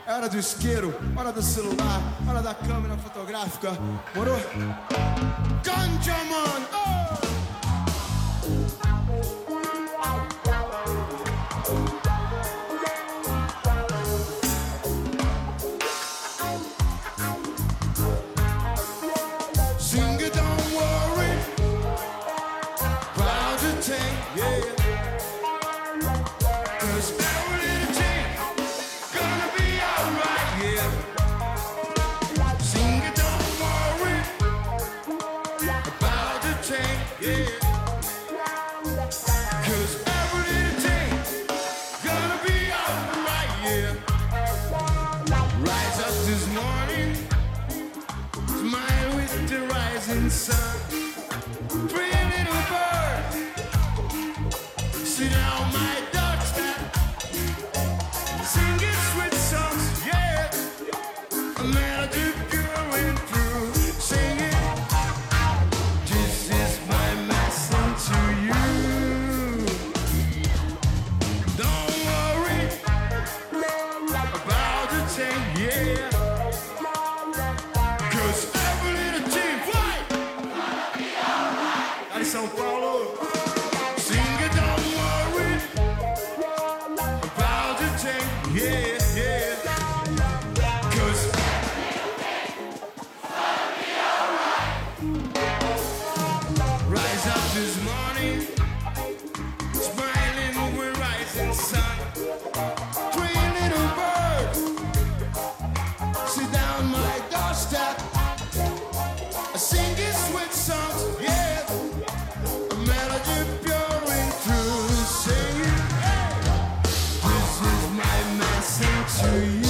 É hora do isqueiro, hora do celular, hora da câmera fotográfica. Morou? Ganja, man! Oh! Sing it, don't worry about the thing, yeah. 'Cause every little thing gonna be alright, yeah. Sing it, don't worry about the thing, yeah. 'Cause every little thing gonna be alright, yeah. Rise up this morning, smile with the rising sun. Three little birds sit on my doorstep, singing sweet songs, yeah. A melody pure and true, singing. This is my message to you. Don't worry about the thing, yeah. 'Cause every little thing, why? Lá de São Paulo. Sing it, don't worry about the thing, yeah, yeah. 'Cause rise up this morning, smiling with rising sun. Three little birds sit down my doorstep, singing sweet songs, yeah. A melody pure and true, singing. This is my message to you.